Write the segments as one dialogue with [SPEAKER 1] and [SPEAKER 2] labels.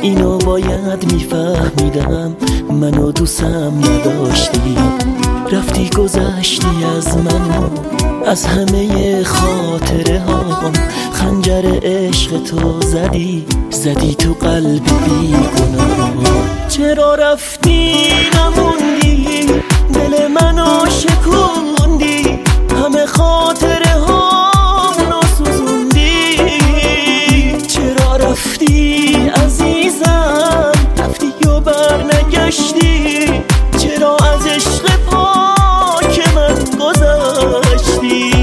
[SPEAKER 1] اینو باید میفهمیدم، منو دوستم نداشتی، رفتی گذشتی از منو، از همه خاطره هام. خنجر عشق تو زدی تو قلب بیگناه. چرا رفتی نموندی، دل منو شکوندی، همه خاطره هامونو سوزوندی. چرا رفتی عزیزم، رفتی و برنگشتی، چرا از عشق پاک من گذشتی؟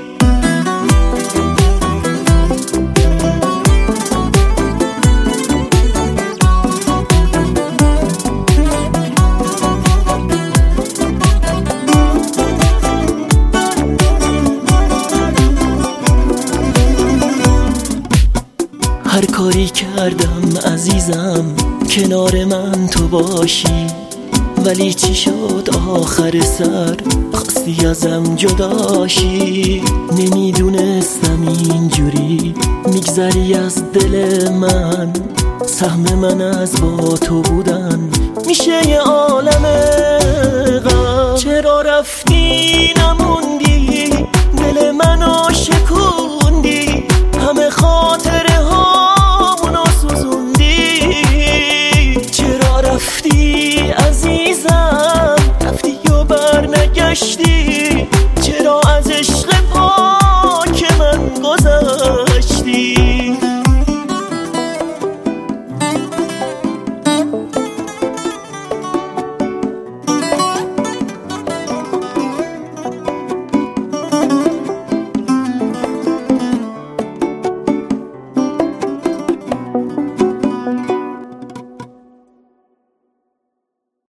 [SPEAKER 1] هر کاری کردم عزیزم کنار من تو باشی، ولی چی شد آخر سر خواستی ازم جداشی. نمیدونستم اینجوری میگذری از دل من، سهم من از با تو بودن میشه یه عالم غم. چرا رفتی نموندی،